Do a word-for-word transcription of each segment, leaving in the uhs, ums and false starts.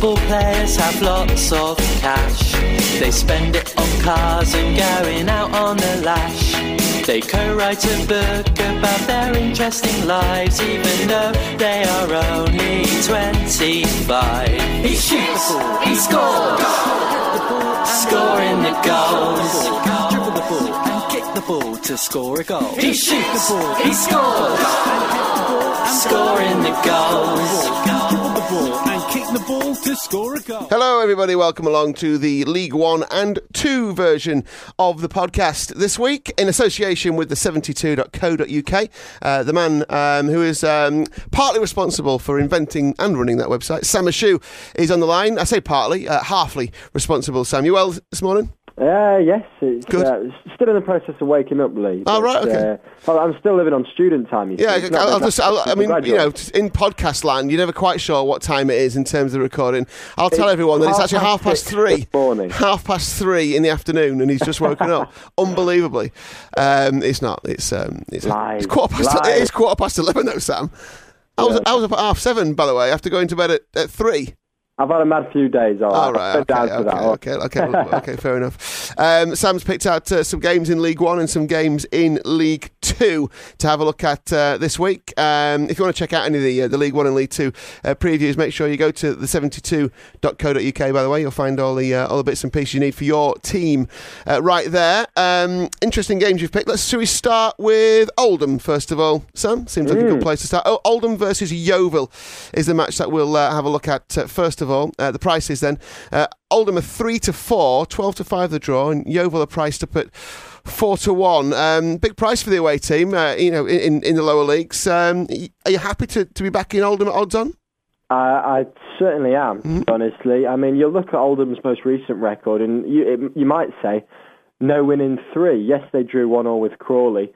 Football players have lots of cash. They spend it on cars and going out on the lash. They co-write a book about their interesting lives, even though they are only twenty-five. He shoots, he scores, scoring the goals. Dribble the ball and kick the ball to score a goal. He shoots, he scores, scoring the goals. Dribble the ball and kick the ball to score a goal. Hello everybody, welcome along to the League One and two version of the podcast this week in association with the seventy-two dot co dot uk. Uh, the man um, who is um, partly responsible for inventing and running that website, Sam Ashu, is on the line. I say partly, uh, halfly responsible. Sam, you well this morning? Uh, yes, it's Good. Uh, still in the process of waking up, Lee. Oh, right, okay. Uh, well, I'm still living on student time, you see. Yeah, It's not I'll, I'll like just, I'll, I mean, graduate. you know, in podcast land, you're never quite sure what time it is in terms of recording. I'll tell It's everyone that it's half actually past half past six three. this morning. Half past three in the afternoon, and he's just woken up. Unbelievably. Um, it's not. It's um, it's, Lies. it's quarter past. Lies. It is quarter past eleven, though, Sam. I was, I was up at half seven, by the way, after going to bed at, at three. I've had a mad few days, all right. All right, I'll okay, down to that. okay, okay, okay, okay, fair enough. Um, Sam's picked out uh, some games in League One and some games in League Two to have a look at uh, this week. Um, if you want to check out any of the uh, the League One and League Two uh, previews, make sure you go to the seventy-two dot co dot uk. By the way, you'll find all the uh, all the bits and pieces you need for your team uh, right there. Um, interesting games you've picked. Let's should we start with Oldham first of all. Sam, seems like mm. a good place to start. Oh, Oldham versus Yeovil is the match that we'll uh, have a look at uh, first of all. Uh, the price then. Uh, Oldham are three to four, twelve to five the draw, and Yeovil are priced up at four to one. Um, big price for the away team, uh, you know, in, in the lower leagues. Um, are you happy to, to be back in Oldham at odds on? Uh, I certainly am, Mm-hmm. honestly. I mean, you look at Oldham's most recent record, and you, it, you might say, no win in three. Yes, they drew one all with Crawley.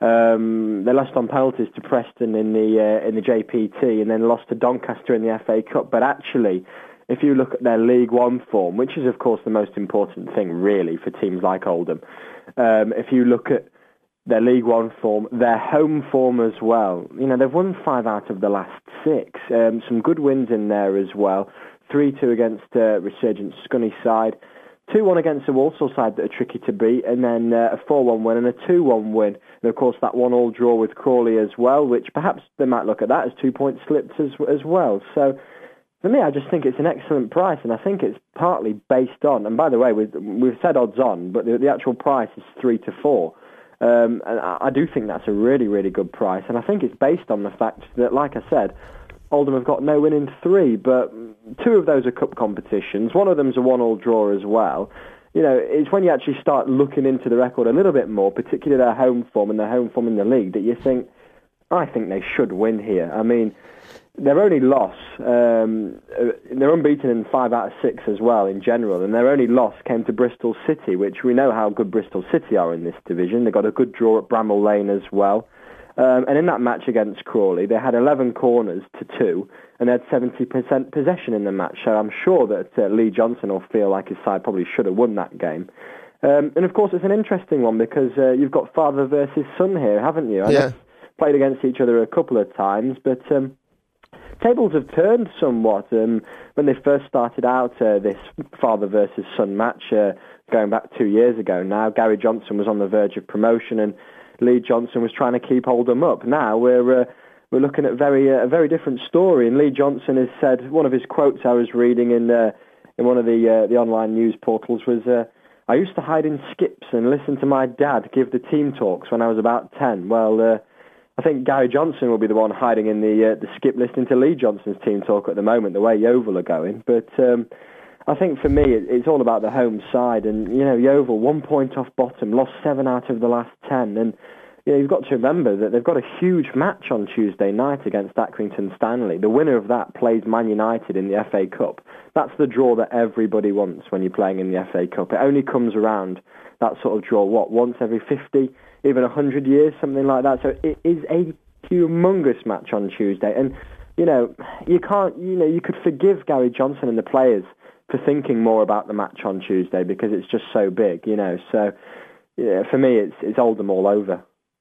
Um, they lost on penalties to Preston in the uh, in the J P T, and then lost to Doncaster in the F A Cup. But actually, if you look at their League One form, which is, of course, the most important thing, really, for teams like Oldham, um, if you look at their League One form, their home form as well, you know, they've won five out of the last six. Um, some good wins in there as well. three two against uh, Resurgent Scunny side, two one against the Walsall side that are tricky to beat, and then uh, a four one win and a two one win. And, of course, that one-all draw with Crawley as well, which perhaps they might look at that as two-point slips as, as well. So, for me, I just think it's an excellent price, and I think it's partly based on, and by the way, we've, we've said odds on, but the, the actual price is three to four. Um, and I, I do think that's a really, really good price, and I think it's based on the fact that, like I said, Oldham have got no win in three, but two of those are cup competitions. One of them's a one-all draw as well. You know, it's when you actually start looking into the record a little bit more, particularly their home form and their home form in the league, that you think, I think they should win here. I mean, their only loss, um, they're unbeaten in five out of six as well in general, and their only loss came to Bristol City, which we know how good Bristol City are in this division. They got a good draw at Bramall Lane as well. Um, and in that match against Crawley, they had eleven corners to two, and they had seventy percent possession in the match. So I'm sure that uh, Lee Johnson will feel like his side probably should have won that game. Um, and of course, it's an interesting one because uh, you've got father versus son here, haven't you? And Yeah. they've played against each other a couple of times, but Um, tables have turned somewhat. Um, when they first started out uh, this father versus son match, uh, going back two years ago now, Gary Johnson was on the verge of promotion and Lee Johnson was trying to keep Oldham up. Now we're uh, we're looking at very uh, a very different story. And Lee Johnson has said, one of his quotes I was reading in uh, in one of the uh, the online news portals was, uh, "I used to hide in skips and listen to my dad give the team talks when I was about ten." Well. Uh, I think Gary Johnson will be the one hiding in the uh, the skip listening to Lee Johnson's team talk at the moment, the way Yeovil are going. But um, I think for me, it, it's all about the home side. And, you know, Yeovil, one point off bottom, lost seven out of the last ten. And, you know, you've got to remember that they've got a huge match on Tuesday night against Accrington Stanley. The winner of that plays Man United in the F A Cup. That's the draw that everybody wants when you're playing in the F A Cup. It only comes around, that sort of draw, what, once every fifty, even one hundred years, something like that. So it is a humongous match on Tuesday. And, you know, you can't, you know, you could forgive Gary Johnson and the players for thinking more about the match on Tuesday because it's just so big, you know. So, yeah, for me, it's it's Oldham all over.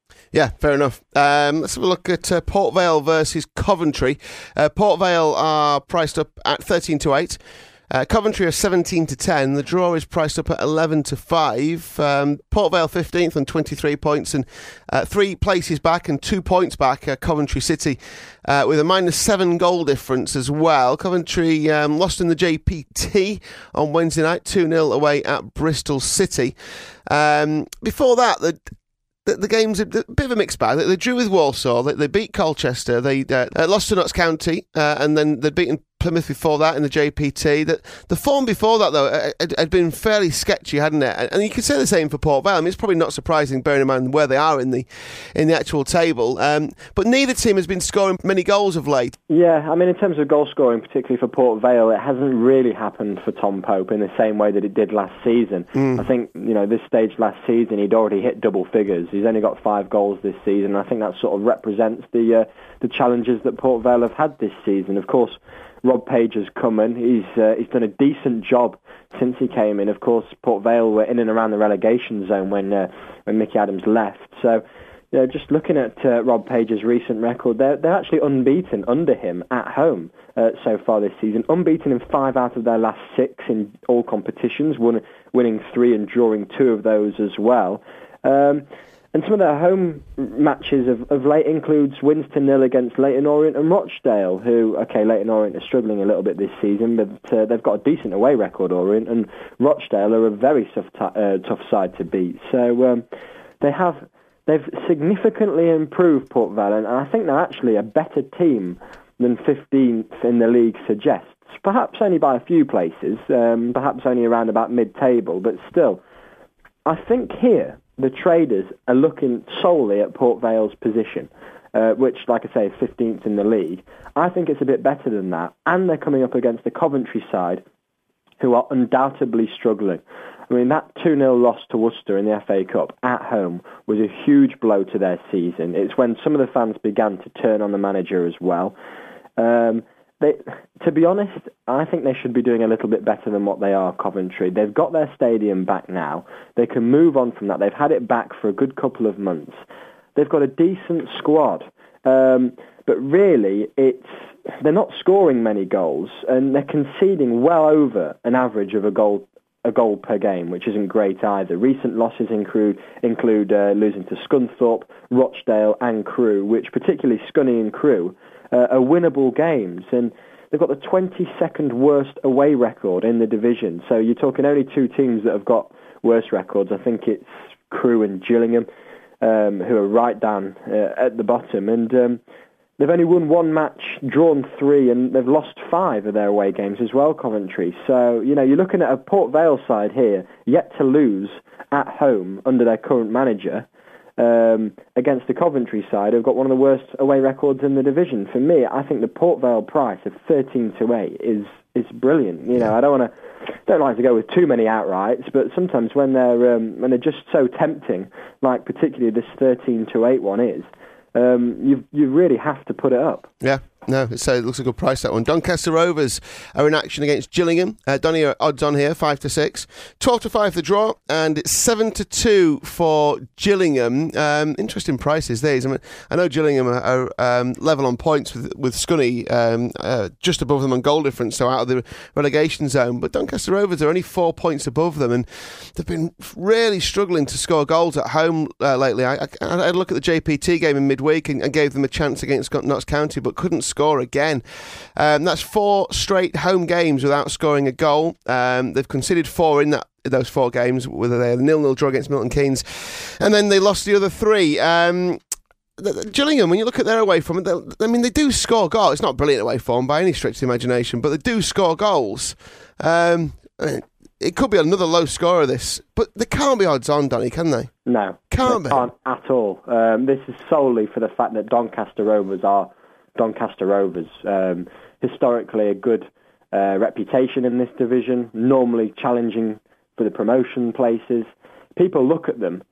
Yeah, fair enough. Um, let's have a look at uh, Port Vale versus Coventry. Uh, Port Vale are priced up at thirteen to eight. Uh, Coventry are seventeen to ten. The draw is priced up at eleven to five. Um, Port Vale fifteenth on twenty-three points and uh, three places back and two points back. Uh, Coventry City uh, with a minus seven goal difference as well. Coventry um, lost in the J P T on Wednesday night, two nil away at Bristol City. Um, before that, the The, the game's a bit of a mixed bag. They, they drew with Walsall, they, they beat Colchester, they uh, lost to Notts County, uh, and then they'd beaten Plymouth before that in the J P T. The, the form before that, though, had, had been fairly sketchy, hadn't it? And you could say the same for Port Vale. I mean, it's probably not surprising, bearing in mind where they are in the in the actual table. Um, but neither team has been scoring many goals of late. Yeah, I mean, in terms of goal scoring, particularly for Port Vale, it hasn't really happened for Tom Pope in the same way that it did last season. Mm. I think, you know, this stage last season, he'd already hit double figures. He's only got five goals this season. I think that sort of represents the uh, the challenges that Port Vale have had this season. Of course, Rob Page has come in. He's uh, he's done a decent job since he came in. Of course, Port Vale were in and around the relegation zone when uh, when Mickey Adams left. So, you know, just looking at uh, Rob Page's recent record, they're they're actually unbeaten under him at home uh, so far this season. Unbeaten in five out of their last six in all competitions, won, winning three and drawing two of those as well. Um, And some of their home matches of, of late includes wins to nil against Leyton Orient and Rochdale, who, okay, Leyton Orient are struggling a little bit this season, but uh, they've got a decent away record, Orient, and Rochdale are a very tough, t- uh, tough side to beat. So um, they have, they've significantly improved Port Vale, and I think they're actually a better team than fifteenth in the league suggests. Perhaps only by a few places, um, perhaps only around about mid-table, but still, I think here the traders are looking solely at Port Vale's position, uh, which, like I say, is fifteenth in the league. I think it's a bit better than that, and they're coming up against the Coventry side, who are undoubtedly struggling. I mean, that two nil loss to Worcester in the F A Cup at home was a huge blow to their season. It's when some of the fans began to turn on the manager as well. Um, They, to be honest, I think they should be doing a little bit better than what they are, Coventry. They've got their stadium back now. They can move on from that. They've had it back for a good couple of months. They've got a decent squad. Um, but really, it's they're not scoring many goals, and they're conceding well over an average of a goal a goal per game, which isn't great either. Recent losses include, include uh, losing to Scunthorpe, Rochdale and Crewe, which particularly Scunny and Crewe Uh, are winnable games, and they've got the twenty-second worst away record in the division. So you're talking only two teams that have got worse records. I think it's Crewe and Gillingham, um, who are right down uh, at the bottom, and um, they've only won one match, drawn three, and they've lost five of their away games as well, Coventry. So, you know, you're looking at a Port Vale side here, yet to lose at home under their current manager, Um, against the Coventry side, who've got one of the worst away records in the division. For me, I think the Port Vale price of thirteen to eight is is brilliant. You know, I don't want to don't like to go with too many outrights, but sometimes when they're um, when they're just so tempting, like particularly this thirteen to eight one is, um, you you really have to put it up. Yeah. No, so it looks a good price, that one. Doncaster Rovers are in action against Gillingham. Uh, Donny are odds on here, five to six. twelve to five the draw, and it's seven to two for Gillingham. Um, interesting prices, these. I mean, I know Gillingham are, are um, level on points with, with Scunny, um, uh, just above them on goal difference, so out of the relegation zone. But Doncaster Rovers are only four points above them, and they've been really struggling to score goals at home uh, lately. I, I, I had a look at the J P T game in midweek and, and gave them a chance against Notts County, but couldn't score again. Um, that's four straight home games without scoring a goal. Um, they've conceded four in that those four games, whether they're nil-nil draw against Milton Keynes, and then they lost the other three. Um, the, the, Gillingham, when you look at their away form, I mean, they do score goals. It's not brilliant away form by any stretch of the imagination, but they do score goals. Um, it could be another low scorer, this, but they can't be odds on, Donny, can they? No, can't they be. Can't at all. Um, this is solely for the fact that Doncaster Rovers are Doncaster Rovers. Um, historically, a good uh, reputation in this division, normally challenging for the promotion places. People look at them.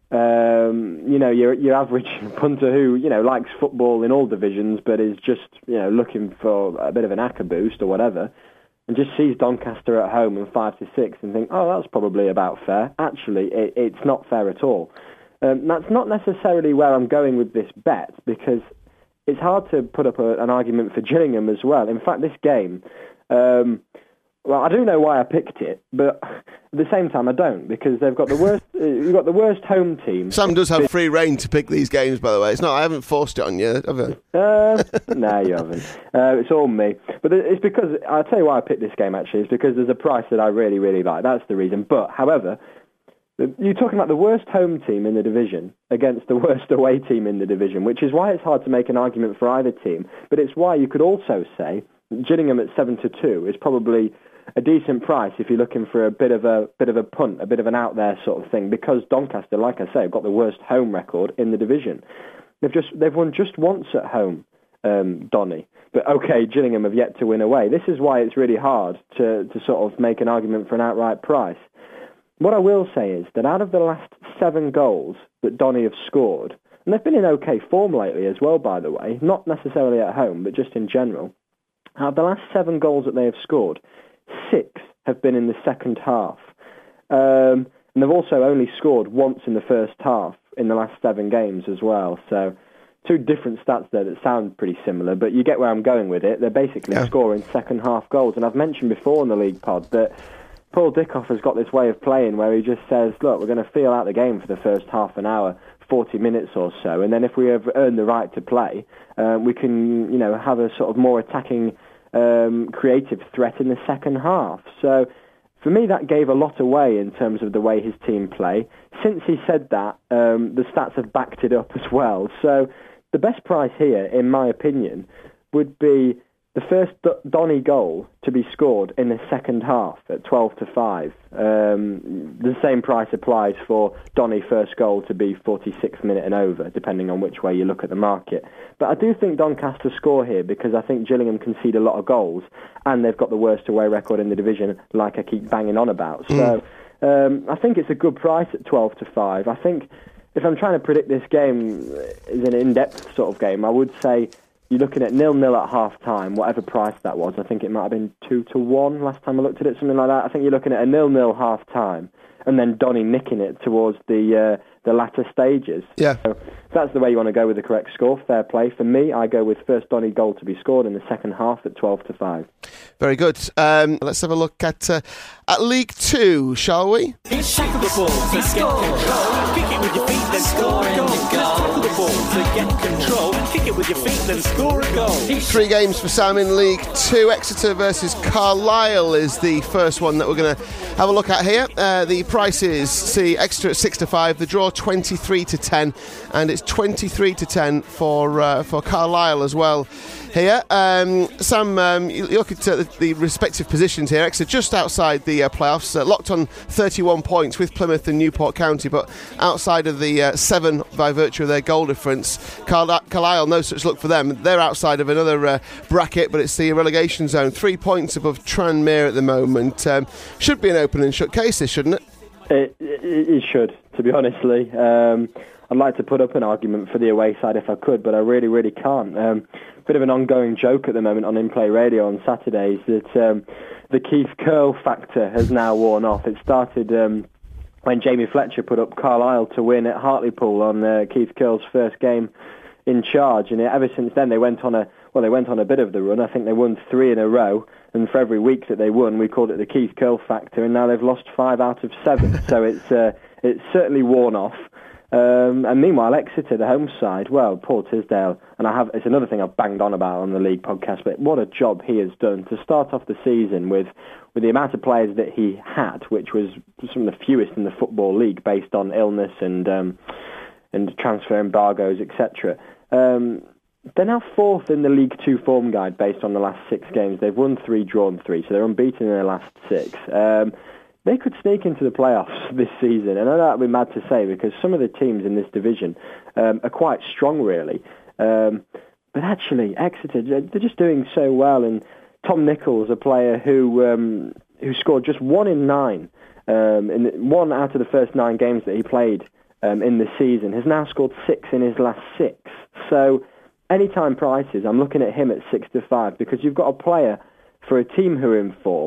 Um, you know, your your average punter who you know likes football in all divisions, but is just you know looking for a bit of an A C C A boost or whatever, and just sees Doncaster at home and five to six and think, oh, that's probably about fair. Actually, it, it's not fair at all. Um, that's not necessarily where I'm going with this bet, because it's hard to put up a, an argument for Gillingham as well. In fact, this game, um, well, I do know why I picked it, but at the same time I don't, because they've got the worst. You've got the worst home team. Sam does have free reign to pick these games, by the way. It's not. I haven't forced it on you, have I? Uh, no, you haven't. Uh, it's all me. But it's because I'll tell you why I picked this game. Actually, it's because there's a price that I really, really like. That's the reason. But however, you're talking about the worst home team in the division against the worst away team in the division, which is why it's hard to make an argument for either team. But it's why you could also say Gillingham at seven to two is probably a decent price if you're looking for a bit of a bit of a punt, a bit of an out there sort of thing. Because Doncaster, like I say, have got the worst home record in the division. They've just they've won just once at home, um, Donny. But okay, Gillingham have yet to win away. This is why it's really hard to to sort of make an argument for an outright price. What I will say is that out of the last seven goals that Donny have scored, and they've been in okay form lately as well, by the way, not necessarily at home, but just in general, out of the last seven goals that they have scored, six have been in the second half. Um, and they've also only scored once in the first half in the last seven games as well. So two different stats there that sound pretty similar, but you get where I'm going with it. They're basically yeah. scoring second half goals. And I've mentioned before in the League Pod that Paul Dickov has got this way of playing where he just says, look, we're going to feel out the game for the first half an hour, forty minutes or so, and then if we have earned the right to play, um, we can, you know, have a sort of more attacking, um, creative threat in the second half. So for me, that gave a lot away in terms of the way his team play. Since he said that, um, the stats have backed it up as well. So the best price here, in my opinion, would be the first D- Donny goal to be scored in the second half at twelve to five. Um, the same price applies for Donny first goal to be forty-six minute and over, depending on which way you look at the market. But I do think Doncaster score here because I think Gillingham concede a lot of goals and they've got the worst away record in the division, like I keep banging on about. Mm. So um, I think it's a good price at twelve to five. I think if I'm trying to predict this game as an in-depth sort of game, I would say you're looking at nil-nil at half-time, whatever price that was. I think it might have been two to one last time I looked at it, something like that. I think you're looking at a nil-nil half-time, and then Donny nicking it towards the uh, the latter stages. Yeah. So if that's the way you want to go with the correct score, fair play. For me, I go with first Donny goal to be scored in the second half at twelve to five. Very good. Um, let's have a look at uh, at League Two, shall we? Tackle the ball to score. Kick it with your feet, then score a goal. Tackle the ball to get control. Kick it with your feet, then score a goal. Three games for Sam in League Two. Exeter versus Carlisle is the first one that we're going to have a look at here. Uh, the prices see Exeter at six to five. The draw twenty-three to ten, and it's twenty-three to ten for uh, for Carlisle as well. Here, um, Sam, um, you look at uh, the, the respective positions here. Exeter just outside the uh, playoffs, uh, locked on thirty-one points with Plymouth and Newport County, but outside of the uh, seven by virtue of their goal difference. Carl- Carlisle, no such luck for them. They're outside of another uh, bracket, but it's the relegation zone. Three points above Tranmere at the moment. Um, should be an open and shut case, this, shouldn't it? It, it, it should, to be honestly. Um, I'd like to put up an argument for the away side if I could, but I really, really can't. Um, bit of an ongoing joke at the moment on In-Play Radio on Saturdays that um, the Keith Curle factor has now worn off. It started um, when Jamie Fletcher put up Carlisle to win at Hartlepool on uh, Keith Curle's first game in charge, and ever since then they went on a well, they went on a bit of the run. I think they won three in a row, and for every week that they won, we called it the Keith Curle factor, and now they've lost five out of seven. So it's uh, it's certainly worn off. Um, and meanwhile, Exeter, the home side, well, Paul Tisdale, and I have it's another thing I've banged on about on the league podcast, but what a job he has done to start off the season with, with the amount of players that he had, which was some of the fewest in the Football League based on illness and um, and transfer embargoes, et cetera. Um, they're now fourth in the League Two form guide based on the last six games. They've won three, drawn three, so they're unbeaten in their last six. Um, They could sneak into the playoffs this season, and I know that would be mad to say because some of the teams in this division um, are quite strong, really. Um, but actually, Exeter, they're just doing so well. And Tom Nichols, a player who um, who scored just one in nine, um, in the, one out of the first nine games that he played um, in the season, has now scored six in his last six. So, anytime prices, I'm looking at him at six to five because you've got a player for a team who are in form,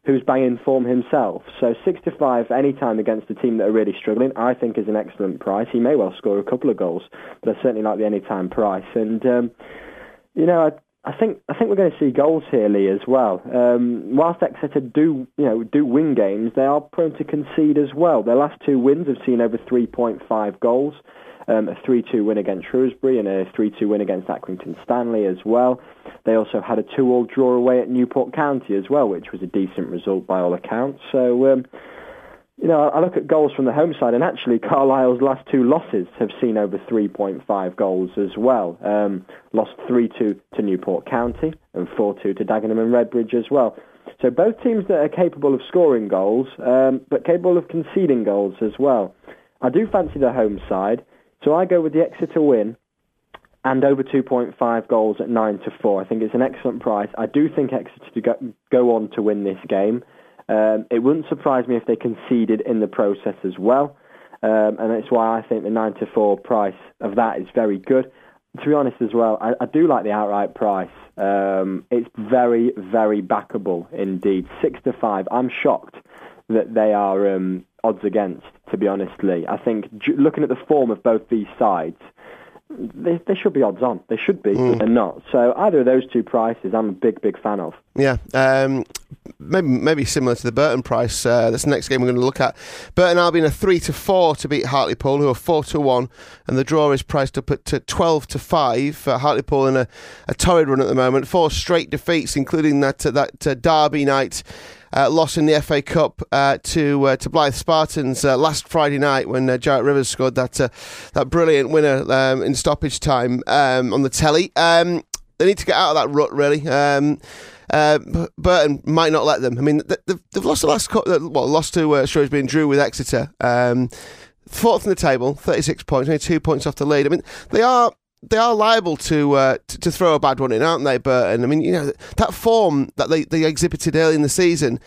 who's banging form himself. So six to five any time against a team that are really struggling, I think is an excellent price. He may well score a couple of goals, but I certainly like the anytime price. And um, you know, I, I think I think we're going to see goals here, Lee, as well. Um, whilst Exeter do you know do win games, they are prone to concede as well. Their last two wins have seen over three point five goals. Um, a three two win against Shrewsbury and a three two win against Accrington Stanley as well. They also had a two all draw away at Newport County as well, which was a decent result by all accounts. So, um, you know, I look at goals from the home side, and actually Carlisle's last two losses have seen over three point five goals as well. Um, lost three two to Newport County and four two to Dagenham and Redbridge as well. So both teams that are capable of scoring goals, um, but capable of conceding goals as well. I do fancy the home side. So I go with the Exeter win and over two point five goals at nine to four. I think it's an excellent price. I do think Exeter to go, go on to win this game. Um, it wouldn't surprise me if they conceded in the process as well. Um, and that's why I think the nine to four price of that is very good. To be honest as well, I, I do like the outright price. Um, it's very, very backable indeed. six to five. I'm shocked that they are um, odds against, to be honest, Lee. I think looking at the form of both these sides, they, they should be odds on. They should be, mm. but they're not. So either of those two prices, I'm a big, big fan of. Yeah, um, maybe maybe similar to the Burton price. Uh, that's the next game we're going to look at. Burton Albion are three to four to beat Hartlepool, who are four to one, and the draw is priced up at to twelve to five. Uh, Hartlepool in a, a torrid run at the moment, four straight defeats, including that uh, that uh, Derby night. Uh, loss in the F A Cup uh, to uh, to Blyth Spartans uh, last Friday night when uh, Jarrett Rivers scored that uh, that brilliant winner um, in stoppage time um, on the telly. Um, they need to get out of that rut, really. Um, uh, Burton might not let them. I mean, they've, they've lost the last couple, well, lost to uh, Shrewsbury and drew with Exeter. Um, fourth in the table, thirty-six points, only two points off the lead. I mean, they are. They are liable to, uh, to to throw a bad one in, aren't they, Burton? I mean, you know, that form that they, they exhibited early in the season,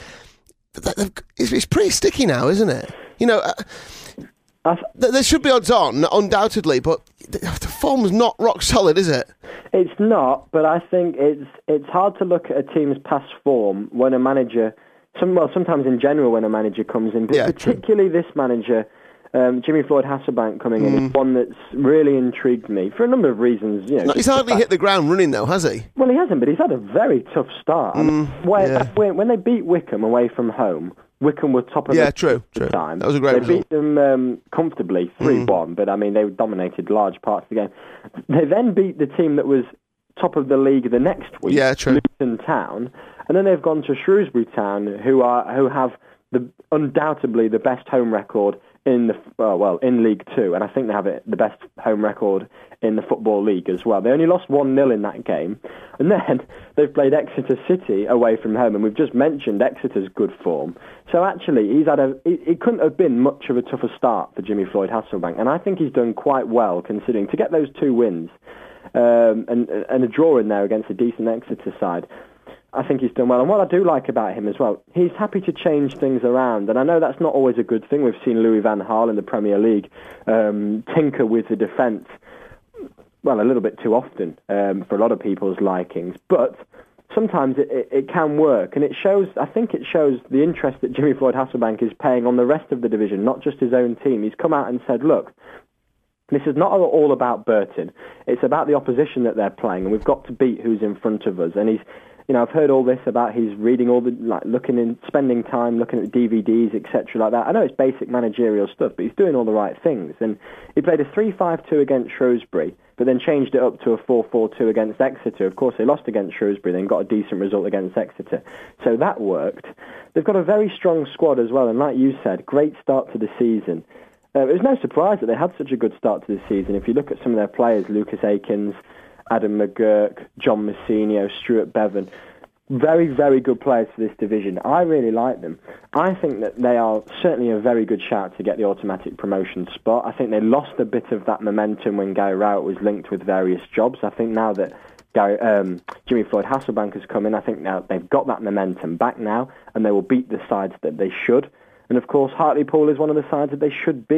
that it's, it's pretty sticky now, isn't it? You know, uh, there should be odds on, undoubtedly, but the form's not rock solid, is it? It's not, but I think it's it's hard to look at a team's past form when a manager, some well, sometimes in general when a manager comes in, but yeah, particularly true. This manager. Um, Jimmy Floyd Hasselbank coming in is mm. one that's really intrigued me for a number of reasons. You know, no, he's hardly hit the ground running though, has he? Well, he hasn't, but he's had a very tough start. Mm, I mean, when, yeah. when, when they beat Wycombe away from home, Wycombe were top of yeah, the true, the true. time. That was a great They result. beat them um, comfortably, three one, mm. but I mean, they dominated large parts of the game. They then beat the team that was top of the league the next week, yeah, true. Luton Town, and then they've gone to Shrewsbury Town, who are who have the undoubtedly the best home record in the uh, well in League Two, and I think they have it, the best home record in the Football League as well. They only lost one nil in that game, and then they've played Exeter City away from home, and we've just mentioned Exeter's good form. So actually, he's had a it, it couldn't have been much of a tougher start for Jimmy Floyd Hasselbank, and I think he's done quite well considering to get those two wins um, and and a draw in there against a decent Exeter side. I think he's done well. And what I do like about him as well, he's happy to change things around. And I know that's not always a good thing. We've seen Louis van Gaal in the Premier League um, tinker with the defence, well, a little bit too often um, for a lot of people's likings. But sometimes it, it, it can work. And it shows, I think it shows the interest that Jimmy Floyd Hasselbank is paying on the rest of the division, not just his own team. He's come out and said, look, this is not all about Burton. It's about the opposition that they're playing. And we've got to beat who's in front of us. And he's You know, I've heard all this about he's reading all the, like, looking in, spending time looking at D V Ds, et cetera, like that. I know it's basic managerial stuff, but he's doing all the right things. And he played a three five two against Shrewsbury, but then changed it up to a four four two against Exeter. Of course, they lost against Shrewsbury, then got a decent result against Exeter. So that worked. They've got a very strong squad as well, and like you said, great start to the season. Uh, it was no surprise that they had such a good start to the season. If you look at some of their players, Lucas Akins, Adam McGurk, John Massinio, Stuart Bevan, very, very good players for this division. I really like them. I think that they are certainly a very good shout to get the automatic promotion spot. I think they lost a bit of that momentum when Gary Rowett was linked with various jobs. I think now that Gary, um, Jimmy Floyd Hasselbank has come in, I think now they've got that momentum back now, and they will beat the sides that they should. And of course, Hartlepool is one of the sides that they should beat.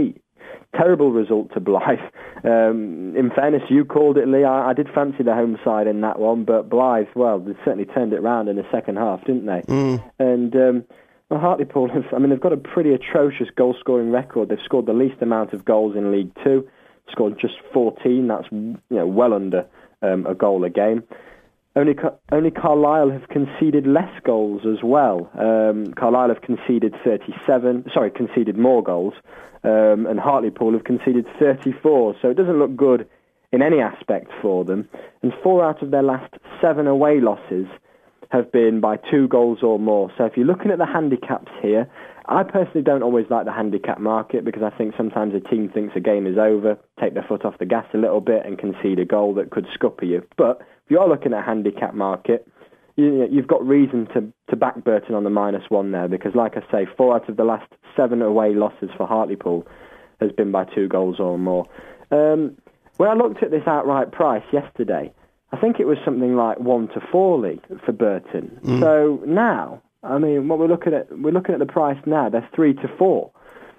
Terrible result to Blyth. Um, in fairness, you called it, Lee. I, I did fancy the home side in that one, but Blyth, well, they certainly turned it around in the second half, didn't they? Mm. And um, well, Hartlepool, have, I mean, they've got a pretty atrocious goal-scoring record. They've scored the least amount of goals in League Two, scored just fourteen. That's, you know, well under um, a goal a game. Only only Carlisle have conceded less goals as well. Um, Carlisle have conceded thirty-seven, sorry, conceded more goals, um, and Hartlepool have conceded thirty-four. So it doesn't look good in any aspect for them. And four out of their last seven away losses have been by two goals or more. So if you're looking at the handicaps here, I personally don't always like the handicap market because I think sometimes a team thinks a game is over, take their foot off the gas a little bit and concede a goal that could scupper you. But if you are looking at a handicap market, you, you've got reason to, to back Burton on the minus one there because, like I say, four out of the last seven away losses for Hartlepool has been by two goals or more. Um, when I looked at this outright price yesterday, I think it was something like one to four Lee for Burton. Mm. So now, I mean, what we're looking at, we're looking at the price now. They're three to four.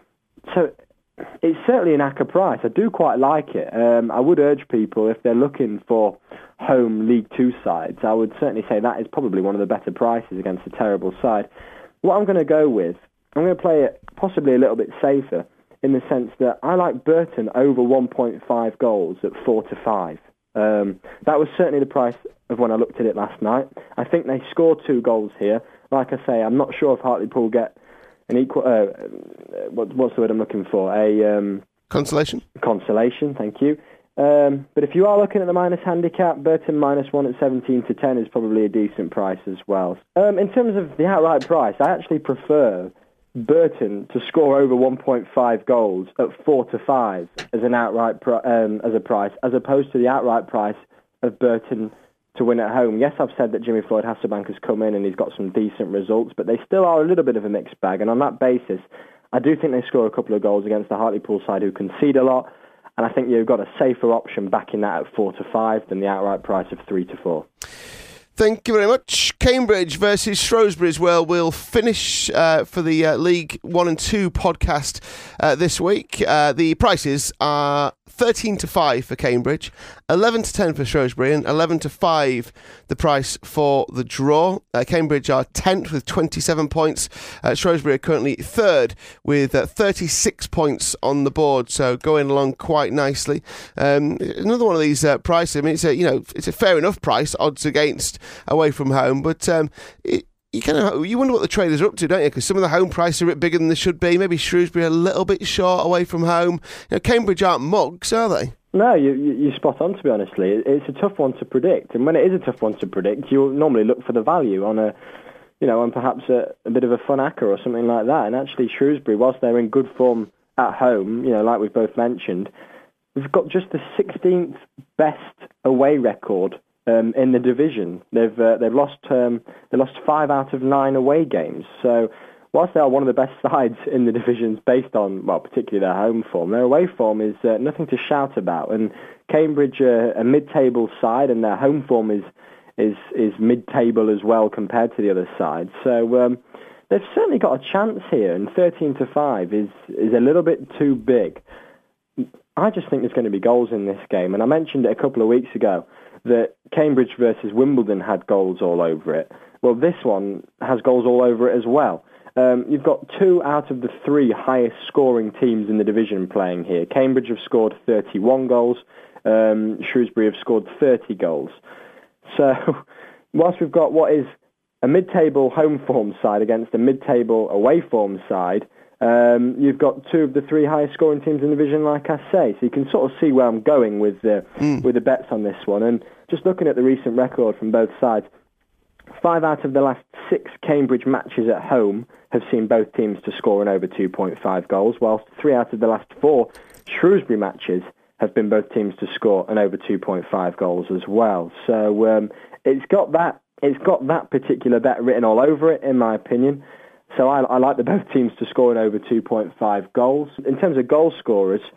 So it's certainly an acca price. I do quite like it. Um, I would urge people, if they're looking for home League Two sides, I would certainly say that is probably one of the better prices against a terrible side. What I'm going to go with, I'm going to play it possibly a little bit safer in the sense that I like Burton over one point five goals at four to five. Um, that was certainly the price of when I looked at it last night. I think they scored two goals here. Like I say, I'm not sure if Hartlepool get an equal. Uh, what, what's the word I'm looking for? A um, consolation. Consolation. Thank you. Um, but if you are looking at the minus handicap, Burton minus one at seventeen to ten is probably a decent price as well. Um, in terms of the outright price, I actually prefer Burton to score over one point five goals at four to five as an outright pri- um, as a price, as opposed to the outright price of Burton to win at home. Yes, I've said that Jimmy Floyd Hasselbank has come in and he's got some decent results, but they still are a little bit of a mixed bag. And on that basis, I do think they score a couple of goals against the Hartlepool side who concede a lot. And I think you've got a safer option backing that at four to five than the outright price of three to four. Thank you very much. Cambridge versus Shrewsbury as well. We'll finish uh, for the uh, League One and Two podcast uh, this week. Uh, the prices are thirteen to five for Cambridge, eleven to ten for Shrewsbury, and eleven to five the price for the draw. Uh, Cambridge are tenth with twenty-seven points. Uh, Shrewsbury are currently third with uh, thirty-six points on the board, so going along quite nicely. Um, another one of these uh, prices. I mean, it's a you know it's a fair enough price, odds against away from home, but um, it, you kind of you wonder what the traders are up to, don't you? Because some of the home prices are a bit bigger than they should be. Maybe Shrewsbury are a little bit short away from home. You know, Cambridge aren't mugs, are they? No, you, you, you're spot on, to be honest. It's a tough one to predict, and when it is a tough one to predict, you normally look for the value on a, you know, on perhaps a, a bit of a fun acca or something like that. And actually, Shrewsbury, whilst they're in good form at home, you know, like we've both mentioned, we've got just the sixteenth best away record Um, in the division. They've uh, they've lost um, they lost five out of nine away games. So whilst they are one of the best sides in the divisions based on, well, particularly their home form, their away form is uh, nothing to shout about. And Cambridge are a mid-table side, and their home form is is is mid-table as well compared to the other side. So um, they've certainly got a chance here. And thirteen to five is is a little bit too big. I just think there's going to be goals in this game, and I mentioned it a couple of weeks ago that Cambridge versus Wimbledon had goals all over it. Well, this one has goals all over it as well. Um, you've got two out of the three highest scoring teams in the division playing here. Cambridge have scored thirty-one goals. Um, Shrewsbury have scored thirty goals. So, whilst we've got what is a mid-table home form side against a mid-table away form side, Um, you've got two of the three highest scoring teams in the division, like I say. So you can sort of see where I'm going with the, mm. with the bets on this one. And just looking at the recent record from both sides, five out of the last six Cambridge matches at home have seen both teams to score an over two point five goals, whilst three out of the last four Shrewsbury matches have been both teams to score an over two point five goals as well. So um, it's got that it's got that particular bet written all over it, in my opinion. So I, I like the both teams to score an over two point five goals. In terms of goal scorers,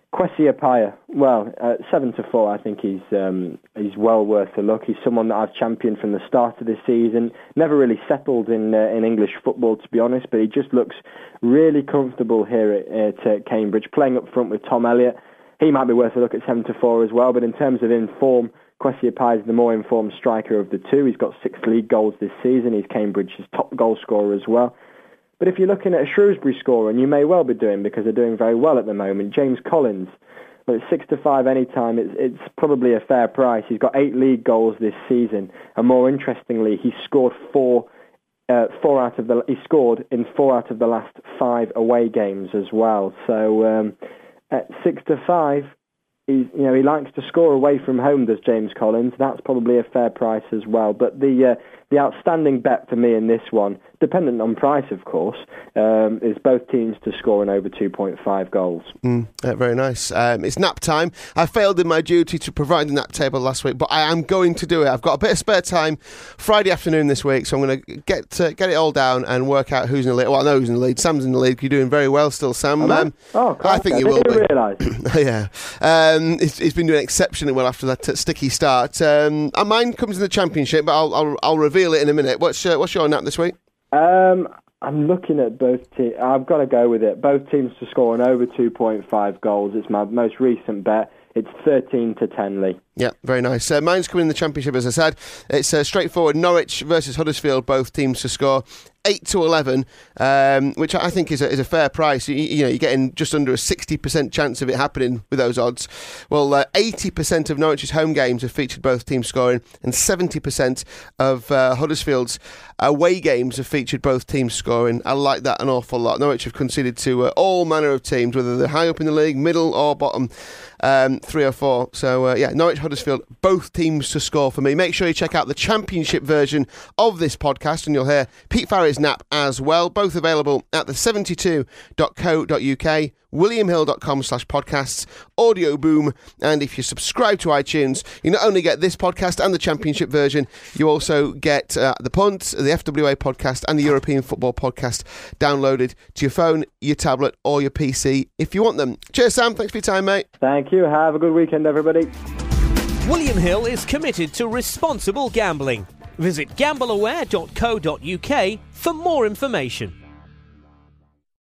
Kwesi Appiah, well, uh, seven to four. I think he's um, he's well worth a look. He's someone that I've championed from the start of this season. Never really settled in uh, in English football, to be honest, but he just looks really comfortable here at, at Cambridge, playing up front with Tom Elliott. He might be worth a look at seven to four as well. But in terms of inform, Kwesi Appiah is the more informed striker of the two. He's got six league goals this season. He's Cambridge's top goal scorer as well. But if you're looking at a Shrewsbury scorer, and you may well be doing because they're doing very well at the moment, James Collins, well, it's six to five any time. It's, it's probably a fair price. He's got eight league goals this season, and more interestingly, he scored four, uh, four out of the he scored in four out of the last five away games as well. So um, at six to five, he, you know, he likes to score away from home. Does James Collins? That's probably a fair price as well. But the uh, the outstanding bet for me in this one, dependent on price, of course, um, is both teams to score in over two point five goals. Mm, uh, very nice. Um, it's nap time. I failed in my duty to provide the nap table last week, but I am going to do it. I've got a bit of spare time Friday afternoon this week, so I'm going to get uh, get it all down and work out who's in the lead. Well, I know who's in the lead. Sam's in the lead. You're doing very well still, Sam. Um, oh, I think I you will be. realise. Yeah. Um, he's, he's been doing exceptionally well after that uh, sticky start. Um, and mine comes in the Championship, but I'll, I'll, I'll reveal it in a minute. What's uh, what's your nap this week? Um, I'm looking at both teams. I've got to go with it. Both teams to score on over two point five goals. It's my most recent bet. It's thirteen to ten, Lee. Yeah, very nice. Uh, mine's coming in the Championship, as I said. It's uh, straightforward. Norwich versus Huddersfield, both teams to score. eight to eleven, um, which I think is a, is a fair price. You, you know, you're getting just under a sixty percent chance of it happening with those odds. Well, uh, eighty percent of Norwich's home games have featured both teams scoring, and seventy percent of uh, Huddersfield's away games have featured both teams scoring. I like that an awful lot. Norwich have conceded to uh, all manner of teams, whether they're high up in the league, middle or bottom, um, three or four. So, uh, yeah, Norwich, Huddersfield, both teams to score for me. Make sure you check out the Championship version of this podcast, and you'll hear Pete Farry's nap as well. Both available at the seventy-two dot co dot uk, williamhill dot com slash podcasts, Audio Boom, and if you subscribe to iTunes, you not only get this podcast and the Championship version, you also get uh, the Punt, the F W A podcast, and the European Football podcast downloaded to your phone, your tablet, or your P C if you want them. Cheers, Sam. Thanks for your time, mate. Thank you. Have a good weekend, everybody. William Hill is committed to responsible gambling. Visit gamble aware dot co dot uk for more information.